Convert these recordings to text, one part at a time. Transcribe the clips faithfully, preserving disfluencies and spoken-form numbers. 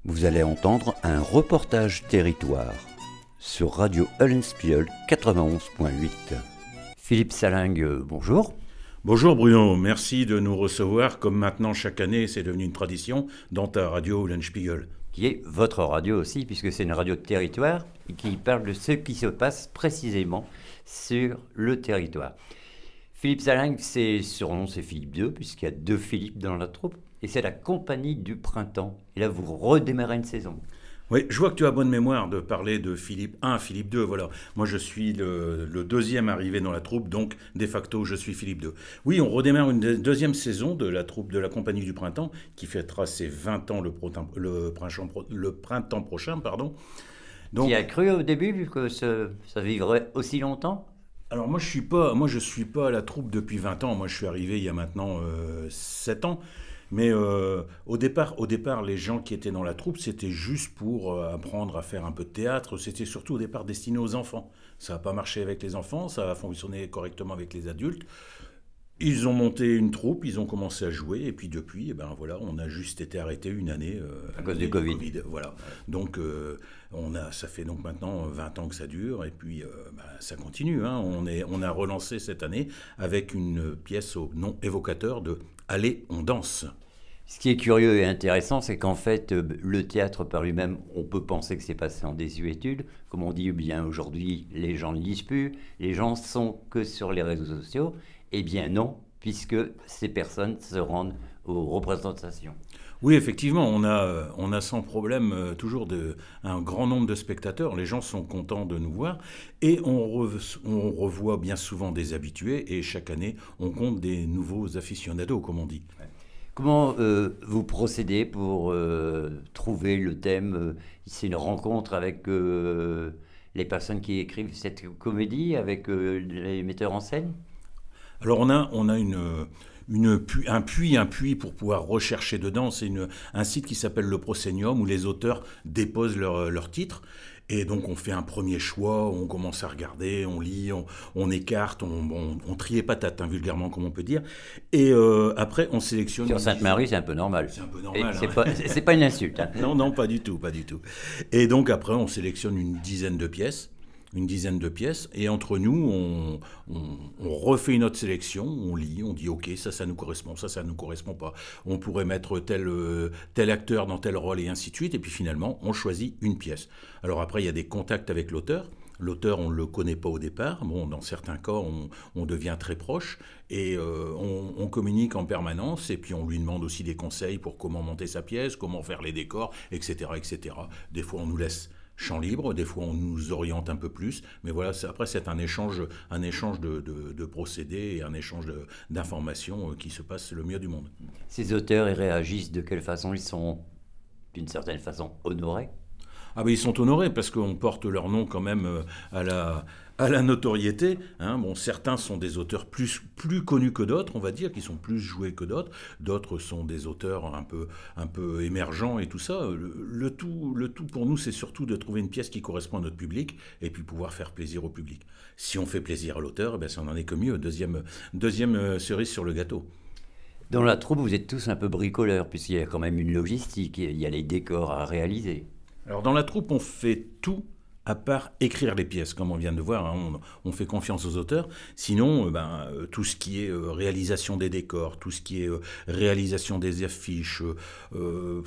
Vous allez entendre un reportage territoire sur Radio Eulenspiegel quatre-vingt-onze point huit. Philippe Salingue, bonjour. Bonjour Bruno, merci de nous recevoir comme maintenant chaque année, c'est devenu une tradition dans ta radio Eulenspiegel. Qui est votre radio aussi, puisque c'est une radio de territoire et qui parle de ce qui se passe précisément sur le territoire. Philippe Salingue, c'est surnom, c'est Philippe deux, puisqu'il y a deux Philippe dans la troupe, et c'est la compagnie du printemps. Et là, vous redémarrez une saison. Oui, je vois que tu as bonne mémoire de parler de Philippe un, Philippe deux, voilà. Moi, je suis le, le deuxième arrivé dans la troupe, donc de facto, je suis Philippe deux. Oui, on redémarre une deuxième saison de la troupe de la Compagnie du Printemps, qui fêtera ses vingt ans le, printemps, le, printemps, le printemps prochain, pardon. Donc, qui a cru au début, vu que ce, ça vivrait aussi longtemps ? Alors moi, je suis pas, moi, je suis pas à la troupe depuis vingt ans. Moi, je suis arrivé il y a maintenant euh, sept ans. Mais euh, au départ, au départ, les gens qui étaient dans la troupe, c'était juste pour euh, apprendre à faire un peu de théâtre. C'était surtout au départ destiné aux enfants. Ça n'a pas marché avec les enfants, ça a fonctionné correctement avec les adultes. Ils ont monté une troupe, ils ont commencé à jouer, et puis depuis, eh ben voilà, on a juste été arrêté une année euh, à cause du Covid. COVID, voilà. Donc, euh, on a, ça fait donc maintenant vingt ans que ça dure, et puis euh, bah, ça continue. Hein. On, est, on a relancé cette année avec une pièce au nom évocateur de « Allez, on danse ». Ce qui est curieux et intéressant, c'est qu'en fait, le théâtre par lui-même, on peut penser que c'est passé en désuétude. Comme on dit, eh bien aujourd'hui, les gens ne lisent plus, les gens sont que sur les réseaux sociaux. Eh bien non, puisque ces personnes se rendent aux représentations. Oui, effectivement, on a, on a sans problème euh, toujours de, un grand nombre de spectateurs. Les gens sont contents de nous voir et on, re, on revoit bien souvent des habitués et chaque année, on compte des nouveaux aficionados, comme on dit. Ouais. Comment euh, vous procédez pour euh, trouver le thème euh, C'est une rencontre avec euh, les personnes qui écrivent cette comédie, avec euh, les metteurs en scène ? Alors on a, on a une, une, un puits, un puits pour pouvoir rechercher dedans. C'est une, un site qui s'appelle le Proscenium où les auteurs déposent leurs leur titres. Et donc on fait un premier choix, on commence à regarder, on lit, on, on écarte, on, on, on trie les patates, hein, vulgairement comme on peut dire. Et euh, après on sélectionne... Sur Sainte-Marie, c'est un peu normal. C'est un peu normal. C'est hein. pas, c'est pas une insulte. Hein. Non, non, pas du tout, pas du tout. Et donc après on sélectionne une dizaine de pièces. une dizaine de pièces, et entre nous, on, on, on refait une autre sélection, on lit, on dit ok, ça, ça nous correspond, ça, ça nous correspond pas. On pourrait mettre tel, tel acteur dans tel rôle, et ainsi de suite, et puis finalement, on choisit une pièce. Alors après, il y a des contacts avec l'auteur. L'auteur, on ne le connaît pas au départ. Bon, dans certains cas, on, on devient très proche, et euh, on, on communique en permanence, et puis on lui demande aussi des conseils pour comment monter sa pièce, comment faire les décors, et cetera, et cetera. Des fois, on nous laisse champ libre, des fois on nous oriente un peu plus, mais voilà, c'est, après c'est un échange, un échange de, de, de procédés et un échange de, d'informations qui se passe le mieux du monde. Ces auteurs, ils réagissent de quelle façon ? Ils sont d'une certaine façon honorés ? Ah ben ils sont honorés parce qu'on porte leur nom quand même à la, à la notoriété. Hein. Bon, certains sont des auteurs plus, plus connus que d'autres, on va dire, qui sont plus joués que d'autres. D'autres sont des auteurs un peu, un peu émergents et tout ça. Le, le, tout, le tout pour nous, c'est surtout de trouver une pièce qui correspond à notre public et puis pouvoir faire plaisir au public. Si on fait plaisir à l'auteur, eh ben, ça n'en est que mieux. Deuxième, deuxième cerise sur le gâteau. Dans la troupe, vous êtes tous un peu bricoleurs, puisqu'il y a quand même une logistique, il y a les décors à réaliser. Alors dans la troupe, on fait tout à part écrire les pièces, comme on vient de voir, hein, on, on fait confiance aux auteurs. Sinon, euh, ben, euh, tout ce qui est euh, réalisation des décors, tout ce qui est euh, réalisation des affiches, euh,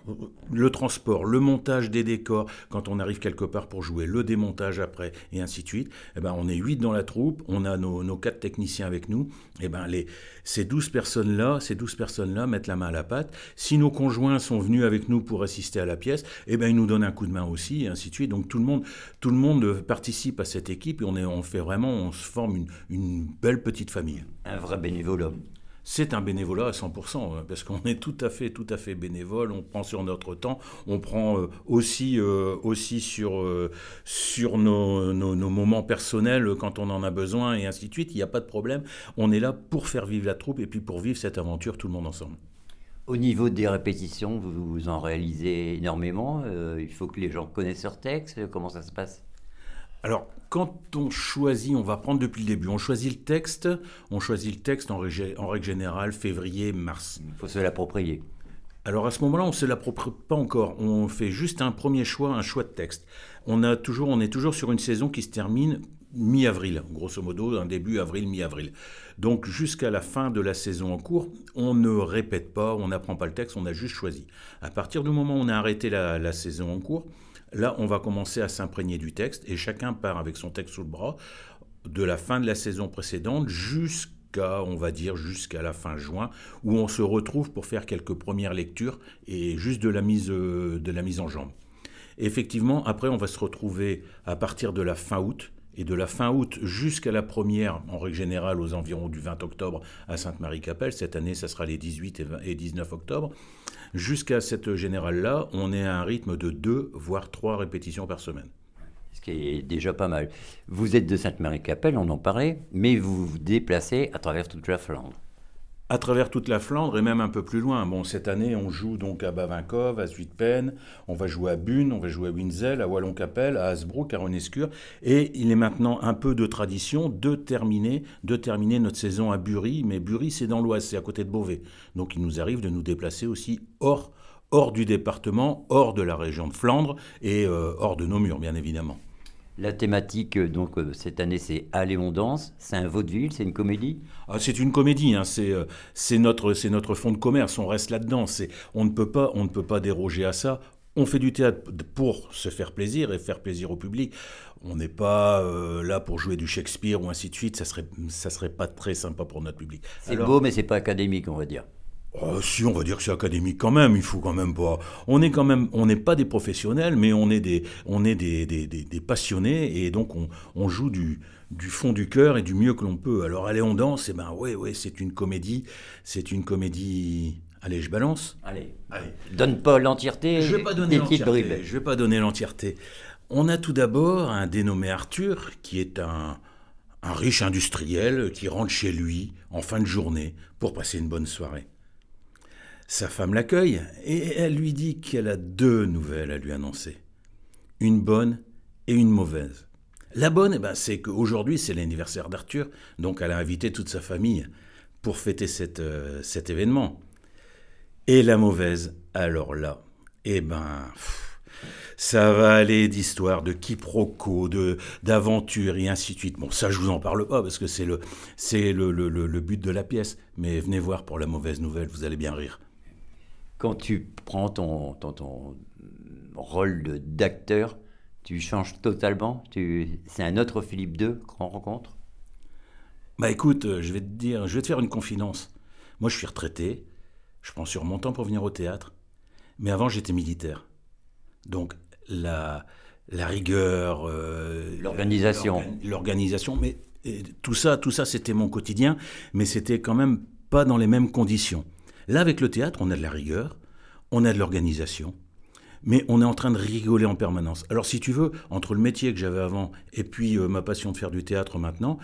le transport, le montage des décors, quand on arrive quelque part pour jouer, le démontage après, et ainsi de suite, eh ben, on est huit dans la troupe, on a nos, nos quatre techniciens avec nous, et ben, les, ces douze personnes-là, ces douze personnes-là mettent la main à la pâte. Si nos conjoints sont venus avec nous pour assister à la pièce, eh ben, ils nous donnent un coup de main aussi, et ainsi de suite. Donc tout le monde Tout le monde participe à cette équipe et on, est, on fait vraiment, on se forme une, une belle petite famille. Un vrai bénévolat. C'est un bénévolat à cent pour cent, parce qu'on est tout à fait, tout à fait bénévole, on prend sur notre temps, on prend euh, aussi, euh, aussi sur, euh, sur nos, nos, nos moments personnels quand on en a besoin et ainsi de suite, il n'y a pas de problème. On est là pour faire vivre la troupe et puis pour vivre cette aventure tout le monde ensemble. Au niveau des répétitions, vous en réalisez énormément. Euh, il faut que les gens connaissent leur texte. Comment ça se passe ? Alors, quand on choisit, on va prendre depuis le début, on choisit le texte, on choisit le texte en, rég- en règle générale février, mars. Il faut se l'approprier. Alors à ce moment-là, on ne se l'approprie pas encore. On fait juste un premier choix, un choix de texte. On, a toujours, on est toujours sur une saison qui se termine mi-avril, grosso modo, un début avril, mi-avril. Donc jusqu'à la fin de la saison en cours, on ne répète pas, on n'apprend pas le texte, on a juste choisi. À partir du moment où on a arrêté la, la saison en cours, là on va commencer à s'imprégner du texte et chacun part avec son texte sous le bras de la fin de la saison précédente jusqu'à, on va dire, jusqu'à la fin juin, où on se retrouve pour faire quelques premières lectures et juste de la mise, de la mise en jambe. Et effectivement, après on va se retrouver à partir de la fin août, et de la fin août jusqu'à la première, en règle générale, aux environs du vingt octobre à Sainte-Marie-Capelle. Cette année, ça sera les dix-huit et dix-neuf octobre. Jusqu'à cette générale-là, on est à un rythme de deux, voire trois répétitions par semaine. Ce qui est déjà pas mal. Vous êtes de Sainte-Marie-Capelle, on en parlait, mais vous vous déplacez à travers toute la Flandre. À travers toute la Flandre et même un peu plus loin. Bon, cette année, on joue donc à Bavinkov, à Zuidpen, on va jouer à Bun, on va jouer à Winzel, à Wallon-Capelle, à Hasbrook, à Ronescure. Et il est maintenant un peu de tradition de terminer, de terminer notre saison à Bury. Mais Bury, c'est dans l'Oise, c'est à côté de Beauvais. Donc il nous arrive de nous déplacer aussi hors, hors du département, hors de la région de Flandre et euh, hors de nos murs, bien évidemment. La thématique, donc, cette année, c'est Allez, on danse. C'est un vaudeville, c'est une comédie. Ah, c'est une comédie, hein, c'est, euh, c'est, notre, c'est notre fonds de commerce, on reste là-dedans. C'est, on, ne peut pas, on ne peut pas déroger à ça. On fait du théâtre pour se faire plaisir et faire plaisir au public. On n'est pas euh, là pour jouer du Shakespeare ou ainsi de suite. Ça serait, ça serait pas très sympa pour notre public. C'est Alors, beau, mais c'est pas académique, on va dire. Oh, si, on va dire que c'est académique quand même. Il faut quand même pas. On est quand même. On n'est pas des professionnels, mais on est des, on est des, des, des, des passionnés et donc on, on joue du, du fond du cœur et du mieux que l'on peut. Alors allez, on danse. Et ben ouais, ouais, c'est une comédie. C'est une comédie. Allez, je balance. Allez, allez. Donne pas l'entièreté. Je vais pas donner l'entièreté. Je vais pas donner l'entièreté. On a tout d'abord un dénommé Arthur qui est un, un riche industriel qui rentre chez lui en fin de journée pour passer une bonne soirée. Sa femme l'accueille et elle lui dit qu'elle a deux nouvelles à lui annoncer. Une bonne et une mauvaise. La bonne, eh ben, c'est qu'aujourd'hui, c'est l'anniversaire d'Arthur, donc elle a invité toute sa famille pour fêter cette, euh, cet événement. Et la mauvaise, alors là, eh ben, pff, ça va aller d'histoires de quiproquos, de, d'aventures et ainsi de suite. Bon, ça, je vous en parle pas parce que c'est, le, c'est le, le, le, le but de la pièce. Mais venez voir pour la mauvaise nouvelle, vous allez bien rire. Quand tu prends ton, ton, ton rôle de, d'acteur, tu changes totalement. Tu, c'est un autre Philippe deux qu'on rencontre. Bah écoute, je vais te dire, je vais te faire une confidence. Moi, je suis retraité. Je prends sur mon temps pour venir au théâtre. Mais avant, j'étais militaire. Donc, la, la rigueur... Euh, l'organisation. L'organ, l'organisation, mais tout ça, tout ça, c'était mon quotidien. Mais c'était quand même pas dans les mêmes conditions. Là, avec le théâtre, on a de la rigueur, on a de l'organisation, mais on est en train de rigoler en permanence. Alors, si tu veux, entre le métier que j'avais avant et puis euh, ma passion de faire du théâtre maintenant,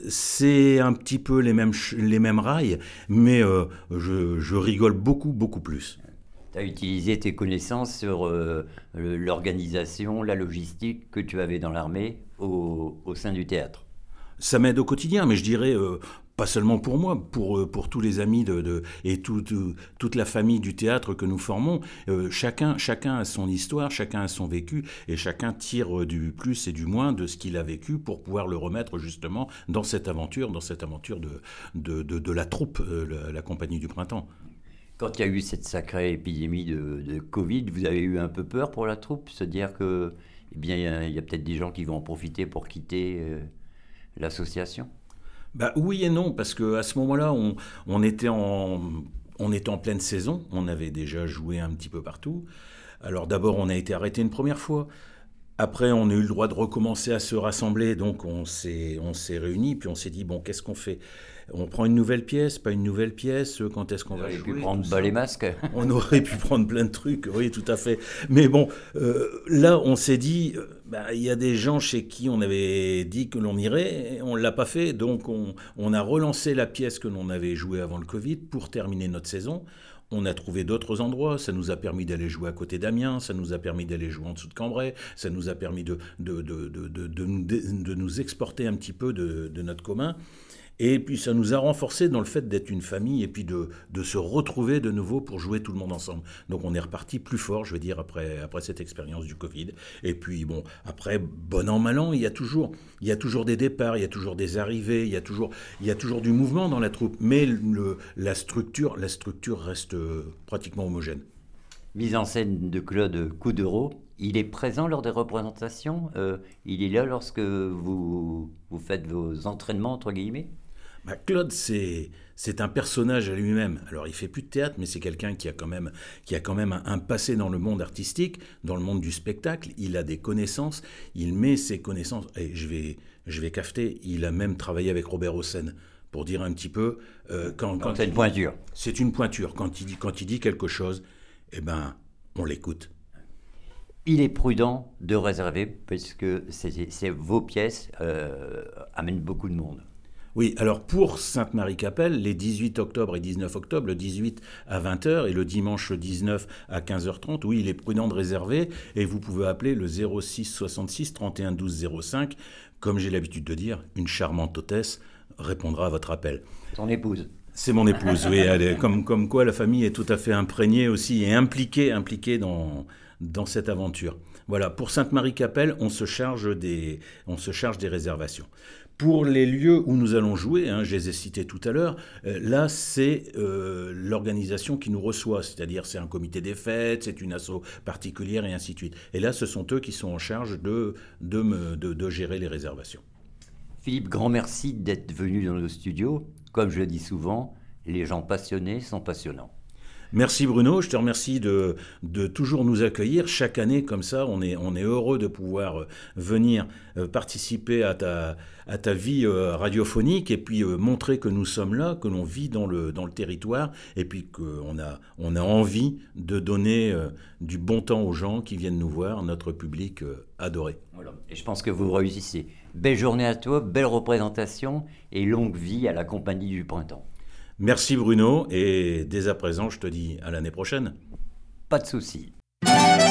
c'est un petit peu les mêmes, les mêmes rails, mais euh, je, je rigole beaucoup, beaucoup plus. Tu as utilisé tes connaissances sur euh, l'organisation, la logistique que tu avais dans l'armée au, au sein du théâtre. Ça m'aide au quotidien, mais je dirais... Euh, pas seulement pour moi, pour, pour tous les amis de, de, et tout, tout, toute la famille du théâtre que nous formons. Euh, chacun, chacun a son histoire, chacun a son vécu, et chacun tire du plus et du moins de ce qu'il a vécu pour pouvoir le remettre justement dans cette aventure, dans cette aventure de, de, de, de la troupe, euh, la, la Compagnie du Printemps. Quand il y a eu cette sacrée épidémie de, de Covid, vous avez eu un peu peur pour la troupe, se dire que, eh bien, il y a, il y a peut-être des gens qui vont en profiter pour quitter euh, l'association? Bah, oui et non, parce qu'à ce moment-là, on, on, était en, on était en pleine saison, on avait déjà joué un petit peu partout. Alors d'abord, on a été arrêté une première fois. Après, on a eu le droit de recommencer à se rassembler, donc on s'est, on s'est réunis, puis on s'est dit, bon, qu'est-ce qu'on fait ? On prend une nouvelle pièce, pas une nouvelle pièce, quand est-ce qu'on on va jouer ? On aurait pu prendre bas les masques. On aurait pu prendre plein de trucs, oui, tout à fait. Mais bon, euh, là, on s'est dit, euh, bah, y a des gens chez qui on avait dit que l'on irait, et on ne l'a pas fait, donc on, on a relancé la pièce que l'on avait jouée avant le Covid pour terminer notre saison. On a trouvé d'autres endroits, ça nous a permis d'aller jouer à côté d'Amiens, ça nous a permis d'aller jouer en dessous de Cambrai, ça nous a permis de, de, de, de, de, de, nous, de nous exporter un petit peu de, de notre commun. Et puis ça nous a renforcé dans le fait d'être une famille et puis de, de se retrouver de nouveau pour jouer tout le monde ensemble. Donc on est reparti plus fort, je veux dire, après, après cette expérience du Covid. Et puis bon, après, bon an, mal an, il y a toujours, il y a toujours des départs, il y a toujours des arrivées, il y a toujours, il y a toujours du mouvement dans la troupe. Mais le, la, structure, la structure reste pratiquement homogène. Mise en scène de Claude Coudereau, il est présent lors des représentations, euh, il est là lorsque vous, vous faites vos entraînements, entre guillemets. Bah, Claude, c'est, c'est un personnage à lui-même. Alors, il fait plus de théâtre, mais c'est quelqu'un qui a quand même, qui a quand même un, un passé dans le monde artistique, dans le monde du spectacle. Il a des connaissances, il met ses connaissances. Et je vais, je vais cafeter, il a même travaillé avec Robert Hossein, pour dire un petit peu... Euh, quand, quand c'est une pointure. C'est une pointure. Quand il dit, quand il dit quelque chose, eh ben, on l'écoute. Il est prudent de réserver, parce que c'est, c'est vos pièces euh, amènent beaucoup de monde. Oui, alors pour Sainte-Marie-Capelle, les dix-huit octobre et dix-neuf octobre, le dix-huit à vingt heures et le dimanche dix-neuf à quinze heures trente, oui, il est prudent de réserver et vous pouvez appeler le zéro six soixante-six trente et un douze zéro cinq. Comme j'ai l'habitude de dire, une charmante hôtesse répondra à votre appel. Son épouse. C'est mon épouse, oui. Elle est, comme, comme quoi la famille est tout à fait imprégnée aussi et impliquée, impliquée dans, dans cette aventure. Voilà, pour Sainte-Marie-Capelle, on se charge des, on se charge des réservations. Pour les lieux où nous allons jouer, hein, je les ai cités tout à l'heure, euh, là c'est euh, l'organisation qui nous reçoit, c'est-à-dire c'est un comité des fêtes, c'est une asso particulière et ainsi de suite. Et là ce sont eux qui sont en charge de, de, me, de, de gérer les réservations. Philippe, grand merci d'être venu dans nos studios. Comme je le dis souvent, les gens passionnés sont passionnants. Merci Bruno, je te remercie de, de toujours nous accueillir. Chaque année, comme ça, on est, on est heureux de pouvoir venir participer à ta, à ta vie radiophonique et puis montrer que nous sommes là, que l'on vit dans le, dans le territoire et puis qu'on a, on a envie de donner du bon temps aux gens qui viennent nous voir, notre public adoré. Voilà. Et je pense que vous réussissez. Belle journée à toi, belle représentation et longue vie à la Compagnie du Printemps. Merci Bruno, et dès à présent, je te dis à l'année prochaine. Pas de souci.